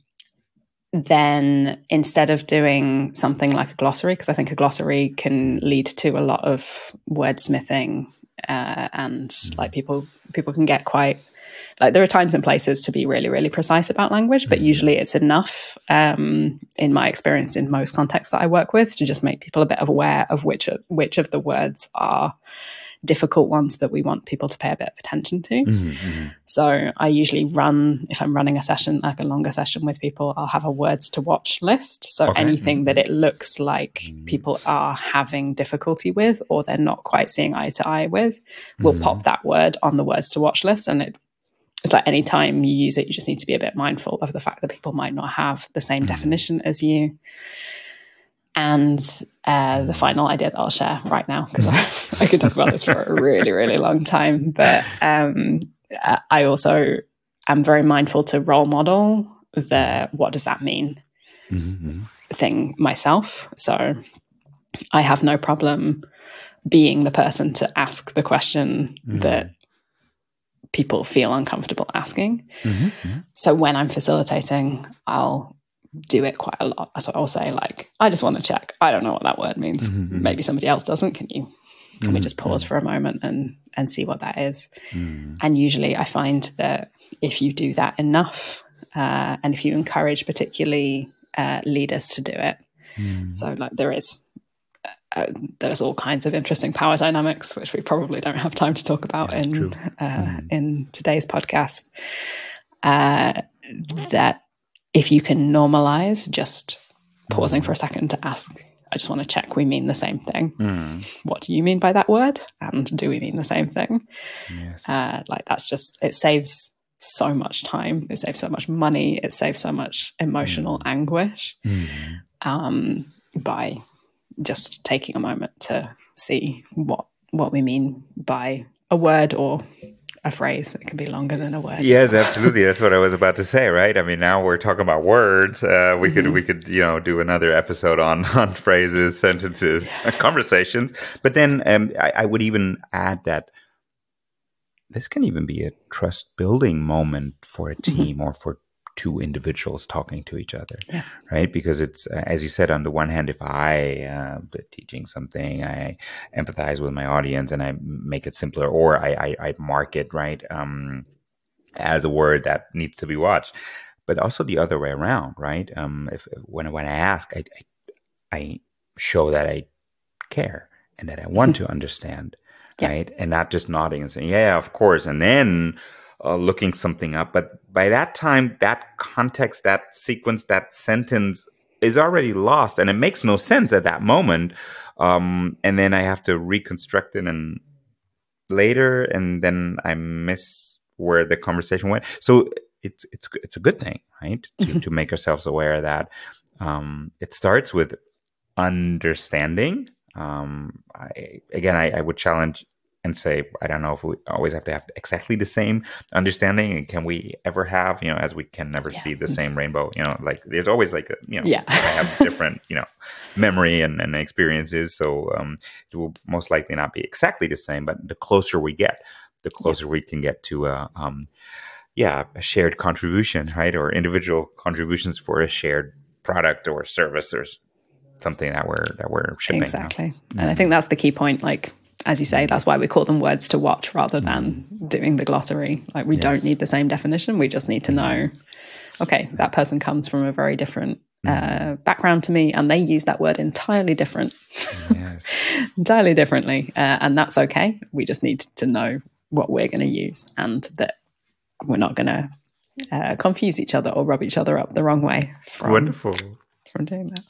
C: then instead of doing something like a glossary, because I think a glossary can lead to a lot of wordsmithing, uh, and mm. like people people can get quite. Like there are times and places to be really, really precise about language, but usually it's enough, um, in my experience, in most contexts that I work with, to just make people a bit of aware of which of, which of the words are difficult ones that we want people to pay a bit of attention to. Mm-hmm. So I usually run, if I'm running a session, like a longer session with people, I'll have a words to watch list. So okay. anything mm-hmm. that it looks like mm-hmm. people are having difficulty with, or they're not quite seeing eye to eye with, we'll mm-hmm. pop that word on the words to watch list. And it It's like any time you use it, you just need to be a bit mindful of the fact that people might not have the same mm. definition as you. And uh, the final idea that I'll share right now, because I, I could talk about this for a really, really long time, but um, I also am very mindful to role model the what does that mean mm-hmm. thing myself. So I have no problem being the person to ask the question mm. that people feel uncomfortable asking. Mm-hmm. So when I'm facilitating, I'll do it quite a lot. So I'll say like, I just want to check. I don't know what that word means. Mm-hmm. Maybe somebody else doesn't. Can you, can mm-hmm. we just pause for a moment and, and see what that is? Mm-hmm. And usually I find that if you do that enough, uh, and if you encourage particularly uh, leaders to do it, mm-hmm. so like there is, Uh, there's all kinds of interesting power dynamics, which we probably don't have time to talk about yeah, in uh, mm. in today's podcast. Uh, that if you can normalize just pausing mm. for a second to ask, I just want to check we mean the same thing. Mm. What do you mean by that word? And do we mean the same thing? Yes. Uh, like that's just, it saves so much time. It saves so much money. It saves so much emotional mm. anguish mm. Um, by just taking a moment to see what what we mean by a word or a phrase. It can be longer than a word.
B: Yes, well. Absolutely. That's what I was about to say, right? I mean, now we're talking about words. Uh, we mm-hmm. could we could you know do another episode on on phrases, sentences, yeah. conversations. But then um, I, I would even add that this can even be a trust building moment for a team mm-hmm. or for two individuals talking to each other, yeah. right? Because it's, uh, as you said, on the one hand, if I, uh, teaching something, I empathize with my audience and I make it simpler, or I, I, I mark it, right, um, as a word that needs to be watched. But also the other way around, right? Um, if when, when I ask, I, I, I show that I care and that I want to understand, yeah. right? And not just nodding and saying, yeah, of course. And then Uh, looking something up. But by that time, that context, that sequence, that sentence is already lost, and it makes no sense at that moment. Um, and then I have to reconstruct it and later, and then I miss where the conversation went. So it's it's it's a good thing, right? To, mm-hmm. to make ourselves aware that um, it starts with understanding. Um, I, again, I, I would challenge and say, I don't know if we always have to have exactly the same understanding, and can we ever have, you know, as we can never yeah. see the same rainbow, you know, like there's always like, a, you know, yeah. I have different, you know, memory and, and experiences. So um, it will most likely not be exactly the same, but the closer we get, the closer yeah. we can get to, uh, um, yeah, a shared contribution, right? Or individual contributions for a shared product or service or something that we're, that we're shipping.
C: Exactly.
B: You know?
C: And I think that's the key point. Like, as you say, that's why we call them words to watch rather than mm. doing the glossary. Like we yes. don't need the same definition. We just need to know, okay, that person comes from a very different uh, background to me, and they use that word entirely different, yes. entirely differently. Uh, and that's okay. We just need to know what we're going to use, and that we're not going to uh, confuse each other or rub each other up the wrong way. From,
B: Wonderful.
C: From doing that.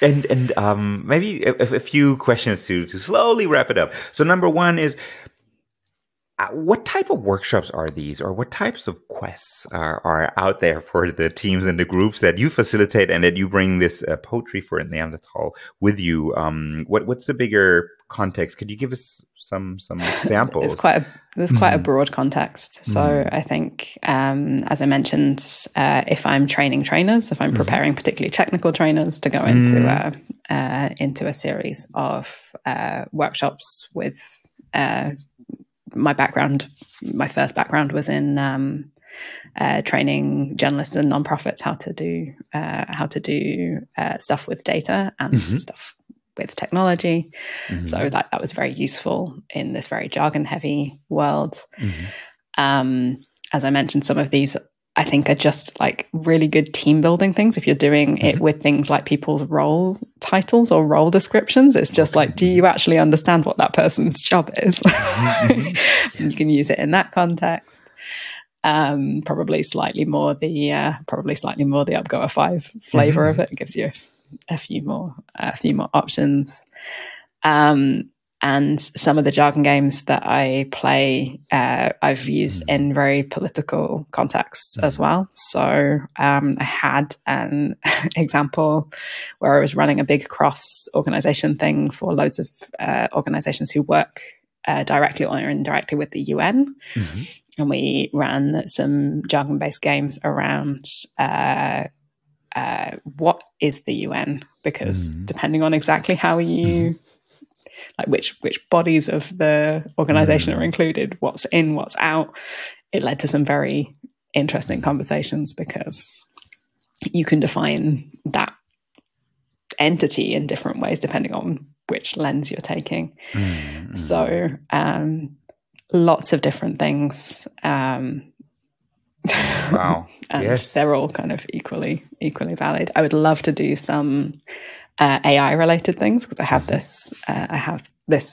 B: And and um, maybe a, a few questions to to slowly wrap it up. So number one is, uh, what type of workshops are these, or what types of quests are, are out there for the teams and the groups that you facilitate and that you bring this uh, poetry for Neanderthal with you? Um, what what's the bigger context? Could you give us some some examples?
C: It's quite a, there's quite mm. a broad context. So mm. I think, um, as I mentioned, uh, if I'm training trainers, if I'm mm. preparing particularly technical trainers to go mm. into a uh, into a series of uh, workshops with uh, my background, my first background was in um, uh, training journalists and nonprofits how to do uh, how to do uh, stuff with data and mm-hmm. stuff with technology. Mm-hmm. So that, that was very useful in this very jargon heavy world. Mm-hmm. Um, as I mentioned, some of these I think are just like really good team building things. If you're doing mm-hmm. it with things like people's role titles or role descriptions, it's just okay. like, do you actually understand what that person's job is? Mm-hmm. yes. You can use it in that context. Um, probably slightly more the, uh, probably slightly more the UpGoer five flavor mm-hmm. of it. It gives you a a few more a few more options, um and some of the jargon games that I play uh I've used mm. in very political contexts mm. as well. So um I had an example where I was running a big cross organization thing for loads of uh, organizations who work uh, directly or indirectly with the U N, mm-hmm. and we ran some jargon based games around uh Uh, what is the U N? Because mm. depending on exactly how you, mm. like which which bodies of the organization mm. are included, what's in, what's out, it led to some very interesting conversations because you can define that entity in different ways depending on which lens you're taking. Mm. So um, lots of different things. Um,
B: Wow.
C: And
B: yes.
C: they're all kind of equally equally valid. I would love to do some uh, A I related things because I have this uh, I have this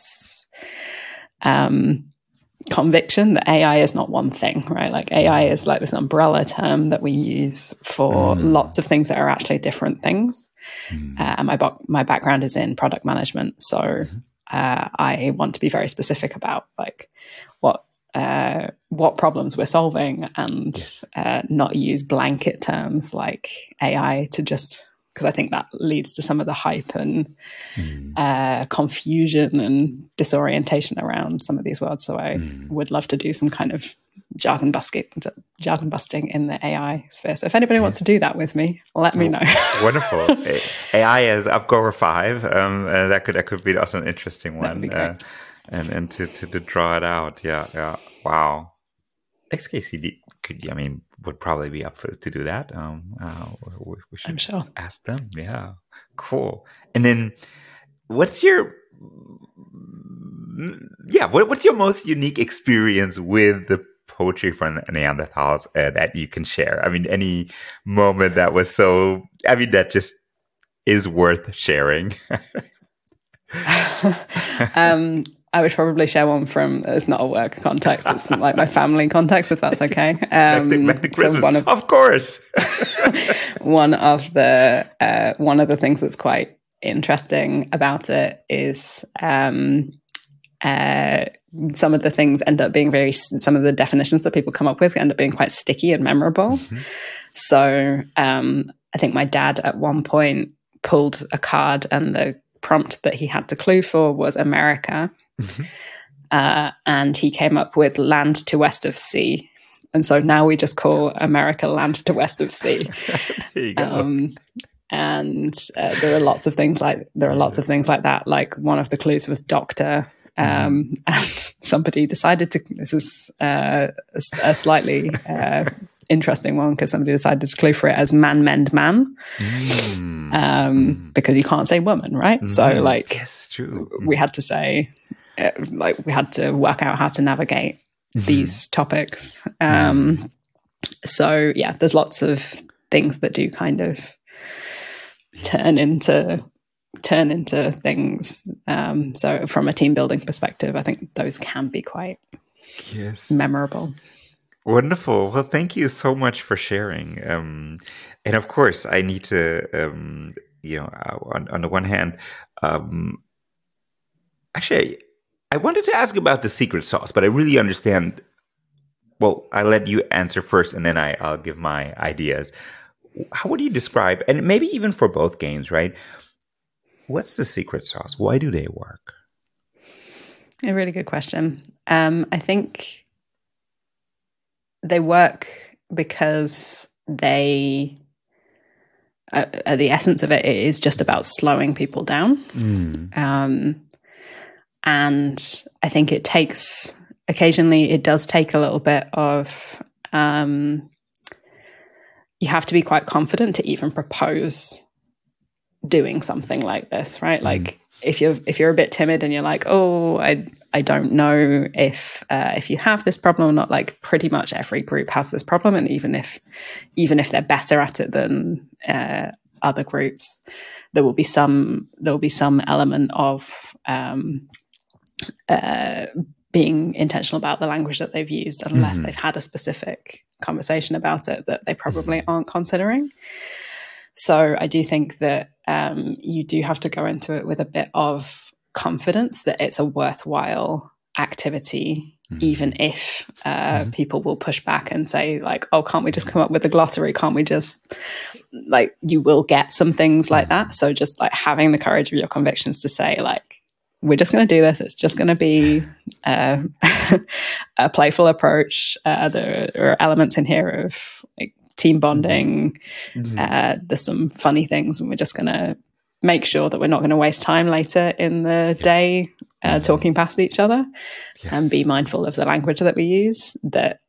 C: um, conviction that A I is not one thing, right? Like A I is like this umbrella term that we use for mm. lots of things that are actually different things. Mm. Uh, and my bo- my background is in product management, so uh, I want to be very specific about like what. Uh, what problems we're solving and yes. uh, not use blanket terms like A I to just, because I think that leads to some of the hype and mm. uh, confusion and disorientation around some of these words. So I mm. would love to do some kind of jargon busting, jargon busting in the A I sphere. So if anybody yeah. wants to do that with me, let me know.
B: Wonderful. A I as UpGoer five. Um, uh, that could that could be also an interesting one.
C: That would be great. Uh,
B: And and to, to, to draw it out, yeah, yeah, wow. X K C D could, I mean, would probably be up for to do that. Um, uh, we, we should
C: I'm sure.
B: ask them. Yeah, cool. And then, what's your, yeah, what, what's your most unique experience with the poetry from Neanderthals uh, that you can share? I mean, any moment that was so, I mean, that just is worth sharing.
C: um. I would probably share one from, it's not a work context, it's like my family context, if that's okay. Um,
B: back to, back to Christmas, so one of, of course.
C: one of the uh, one of the things that's quite interesting about it is um, uh, some of the things end up being very, some of the definitions that people come up with end up being quite sticky and memorable. Mm-hmm. So um, I think my dad at one point pulled a card and the prompt that he had to clue for was America. Mm-hmm. Uh, and he came up with land to west of sea. And so now we just call America land to west of sea.
B: There you go. Um,
C: and uh, there are lots of things like, there are lots of things like that. Like one of the clues was doctor. Um, mm-hmm. And somebody decided to, this is uh, a, a slightly uh, interesting one because somebody decided to clue for it as man, mend, man. Mm. Um, mm. Because you can't say woman, right? Mm. So like,
B: yes, true.
C: We had to say, uh, like we had to work out how to navigate mm-hmm. these topics. Um, mm. So yeah, there's lots of things that do kind of yes. turn into turn into things. Um, so from a team building perspective, I think those can be quite
B: yes.
C: memorable.
B: Wonderful. Well, thank you so much for sharing. Um, and of course, I need to um, you know, uh, on, on the one hand, um, actually, I wanted to ask about the secret sauce, but I really understand. Well, I'll let you answer first, and then I, I'll give my ideas. How would you describe, and maybe even for both games, right? What's the secret sauce? Why do they work?
C: A really good question. Um, I think they work because they, uh, uh, the essence of it is just about slowing people down. Mm. Um, and I think it takes, occasionally it does take a little bit of, um, you have to be quite confident to even propose doing something like this, right? Mm. Like, if you're if you're a bit timid and you're like, oh, I I don't know if uh, if you have this problem or not. Like, pretty much every group has this problem, and even if even if they're better at it than uh, other groups, there will be some there will be some element of um, uh, being intentional about the language that they've used, unless mm-hmm. they've had a specific conversation about it that they probably aren't considering. So I do think that um, you do have to go into it with a bit of confidence that it's a worthwhile activity, mm-hmm. even if uh, mm-hmm. people will push back and say, like, oh, can't we just come up with a glossary? Can't we just, like, you will get some things like mm-hmm. that. So just like having the courage of your convictions to say, like, we're just going to do this. It's just going to be uh, a playful approach. Uh, there are elements in here of like team bonding. Mm-hmm. Uh, there's some funny things, and we're just going to make sure that we're not going to waste time later in the yes. day uh, mm-hmm. talking past each other, yes. and be mindful of the language that we use. That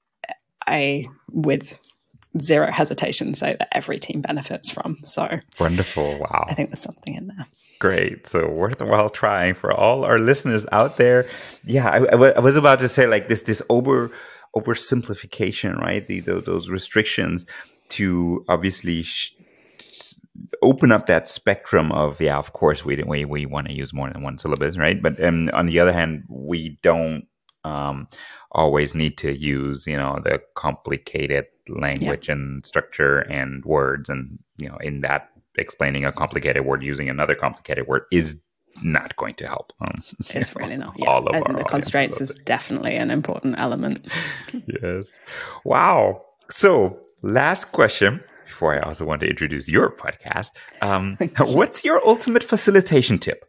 C: I, with zero hesitation, say that every team benefits from. So
B: wonderful! Wow,
C: I think there's something in there.
B: Great. So worthwhile trying for all our listeners out there. Yeah, I, I, w- I was about to say, like, this this over oversimplification, right? The, the those restrictions to obviously sh- open up that spectrum of, yeah, of course we we we want to use more than one syllabus, right? But um, on the other hand, we don't um, always need to use, you know, the complicated language yeah. and structure and words, and you know, in that. Explaining a complicated word using another complicated word is not going to help. Um,
C: it's really not. Yeah. All of I think the constraints is definitely an important element.
B: Yes. Wow. So, last question before I also want to introduce your podcast. Um, what's your ultimate facilitation tip?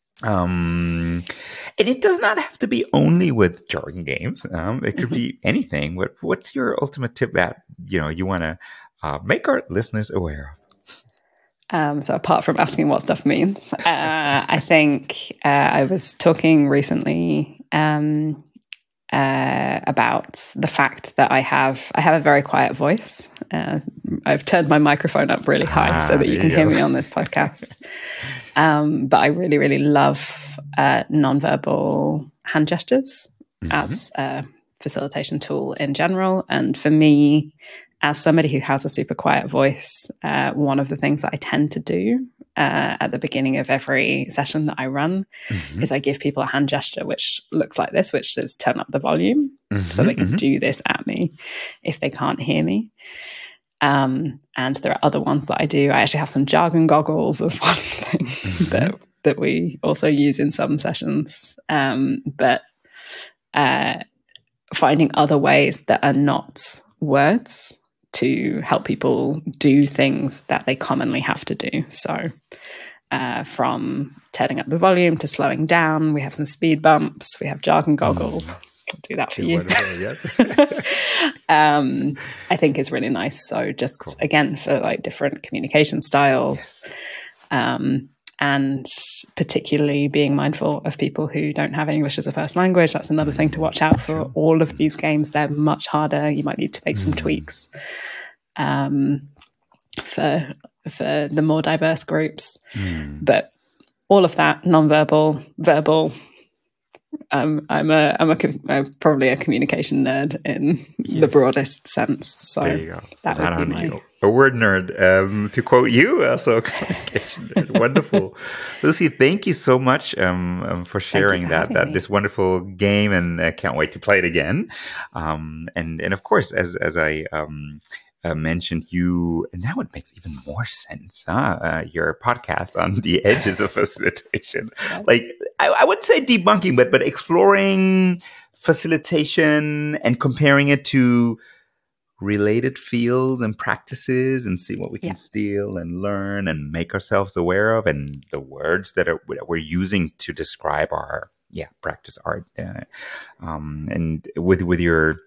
B: Um, and it does not have to be only with jargon games. Um, it could be anything. What What's your ultimate tip that you know you want to uh, make our listeners aware of?
C: Um, so apart from asking what stuff means, uh, I think uh, I was talking recently um, uh, about the fact that I have I have a very quiet voice. Uh, I've turned my microphone up really high ah, so that you can you hear me on this podcast. um, but I really, really love uh, nonverbal hand gestures mm-hmm. as a facilitation tool in general. And for me, as somebody who has a super quiet voice, uh, one of the things that I tend to do uh, at the beginning of every session that I run mm-hmm. is I give people a hand gesture, which looks like this, which is turn up the volume mm-hmm, so they can mm-hmm. do this at me if they can't hear me. Um, and there are other ones that I do. I actually have some jargon goggles as one thing mm-hmm. that, that we also use in some sessions. Um, but uh, finding other ways that are not words to help people do things that they commonly have to do. So uh, from turning up the volume to slowing down, we have some speed bumps, we have jargon goggles. Mm. I'll do that for you. Yes. um, I think it's really nice. So just, cool. again, for like different communication styles, yes. um, and particularly being mindful of people who don't have English as a first language. That's another thing to watch out for. All of these games, they're much harder. You might need to make some mm. tweaks um, for for the more diverse groups. Mm. But all of that, nonverbal, verbal. Um, I'm a I'm a, a probably a communication nerd in yes. the broadest sense. So
B: there you go. So
C: that would be my...
B: a word nerd. Um, to quote you, also a communication nerd. Wonderful, Lucy. Thank you so much um, um, for sharing for that that me. This wonderful game, and I can't wait to play it again. Um, and and of course, as as I um, uh, mentioned, you, and now it makes even more sense, huh? Uh, your podcast on the edges of facilitation. Yes. Like, I, I wouldn't say debunking, but, but exploring facilitation and comparing it to related fields and practices and see what we can yeah. steal and learn and make ourselves aware of, and the words that, are, that we're using to describe our yeah practice art. Uh, um, and with with your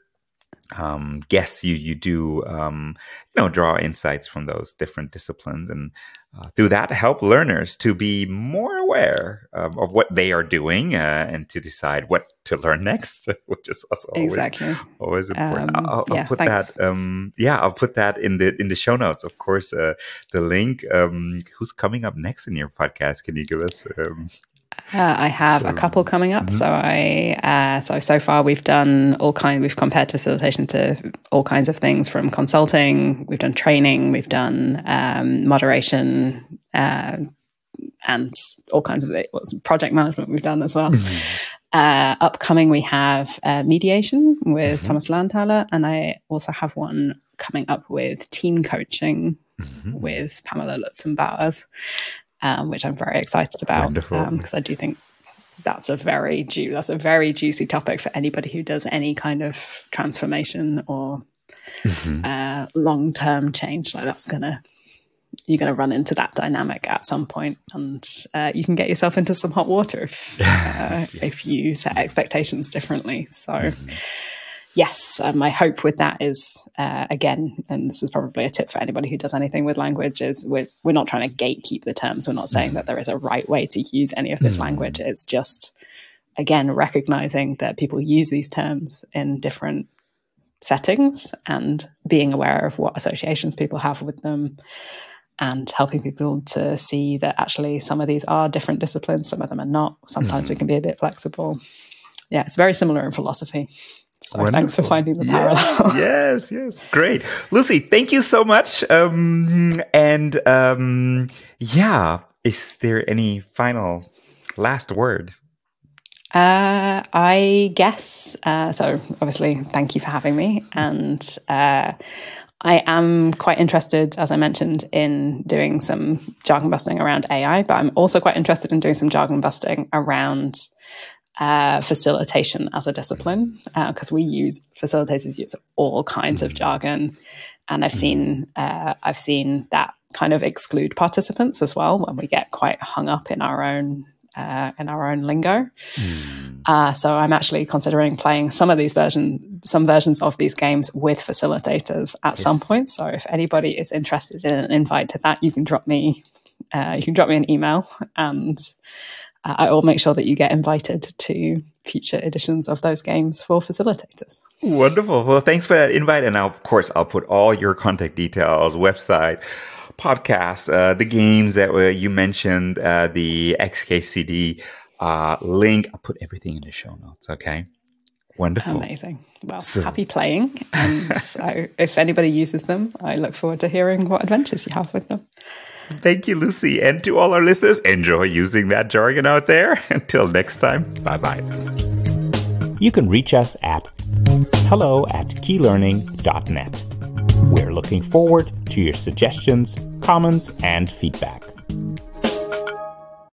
B: um, guests, you you do um, you know draw insights from those different disciplines, and uh, through that help learners to be more aware of, of what they are doing uh, and to decide what to learn next, which is also always,
C: exactly
B: always important.
C: Um,
B: I'll, I'll
C: yeah,
B: put
C: thanks.
B: that. Um, yeah, I'll put that in the in the show notes. Of course, uh, the link. Um, who's coming up next in your podcast? Can you give us? Um,
C: Uh, I have
B: so,
C: a couple coming up.
B: Mm-hmm.
C: So I, uh, so so far we've done all kind. We've compared facilitation to all kinds of things, from consulting. We've done training. We've done um, moderation, uh, and all kinds of project management. We've done as well. Mm-hmm. Uh, upcoming, we have uh, mediation with mm-hmm. Thomas Landthaler, and I also have one coming up with team coaching mm-hmm. with Pamela Lupton-Bowers. Um, which I'm very excited about, because um, I do think that's a very ju- that's a very juicy topic for anybody who does any kind of transformation or mm-hmm. uh, long-term change. Like that's gonna you're gonna run into that dynamic at some point, and uh, you can get yourself into some hot water if uh, yes. if you set expectations differently. So. Mm-hmm. Yes, uh, my hope with that is, uh, again, and this is probably a tip for anybody who does anything with language, is we're, we're not trying to gatekeep the terms. We're not saying that there is a right way to use any of this mm. language. It's just, again, recognizing that people use these terms in different settings and being aware of what associations people have with them, and helping people to see that actually some of these are different disciplines, some of them are not. Sometimes mm. we can be a bit flexible. Yeah, it's very similar in philosophy. So Wonderful. Thanks for finding the parallel.
B: Yes, yes, yes. Great. Lucy, thank you so much. Um, and um, yeah, is there any final last word?
C: Uh, I guess, uh, so obviously thank you for having me. And uh, I am quite interested, as I mentioned, in doing some jargon busting around A I, but I'm also quite interested in doing some jargon busting around Uh, facilitation as a discipline, because uh, we use facilitators use all kinds of jargon, and I've seen uh, I've seen that kind of exclude participants as well when we get quite hung up in our own uh, in our own lingo. Mm. Uh, so I'm actually considering playing some of these versions, some versions of these games with facilitators at yes. some point. So if anybody is interested in an invite to that, you can drop me uh, you can drop me an email, and Uh, I will make sure that you get invited to future editions of those games for facilitators.
B: Wonderful. Well, thanks for that invite. And now, of course, I'll put all your contact details, website, podcast, uh, the games that uh, you mentioned, uh, the X K C D uh, link. I'll put everything in the show notes. Okay. Wonderful.
C: Amazing. Well, so. Happy playing. And so if anybody uses them, I look forward to hearing what adventures you have with them.
B: Thank you, Lucy. And to all our listeners, enjoy using that jargon out there. Until next time, bye-bye.
A: You can reach us at hello at keylearning dot net. We're looking forward to your suggestions, comments, and feedback.